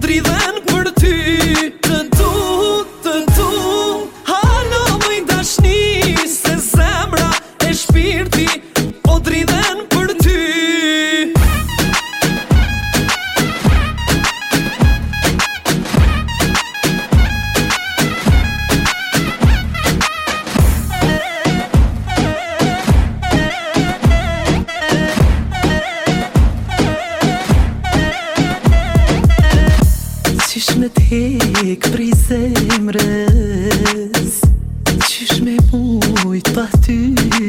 dridhen për ty. Të du, halo mëj dashni, se zemra e shpirti po dridhen për ty. Qysh me t'hek prej zemrës, qysh me mujt pa ty,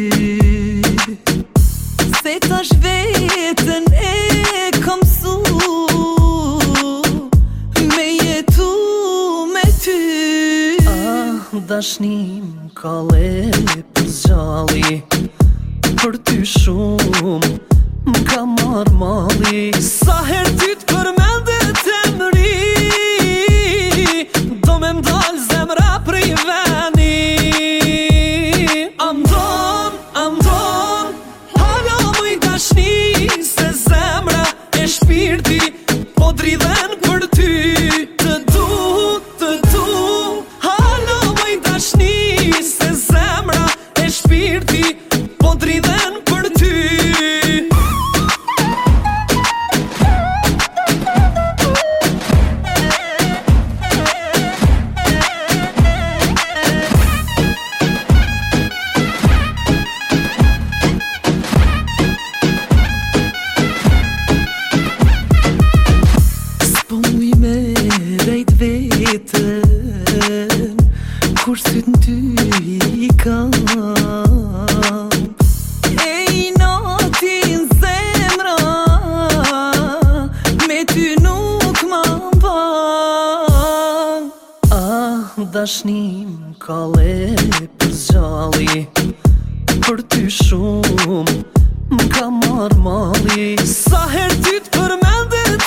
se tash vetën e kom su, me jetu me ty. Dashnim kalle për zgjalli, për ty shumë m'ka marr malli. Sa her ty t'përmendet emri, do me m'dal zemra prej veni. Amdon, halo mëj dashni, se zemra e shpirti po dridhen për ty. Të du, halo mëj dashni, se zemra e shpirti po dridhen për ty. Kur syt n'ty i kam, e i natin zemra, me ty nuk ma mban. Dashnim kalle për zgjalli, për ty shumë m'ka marr malli. Sa her ty t'përmendet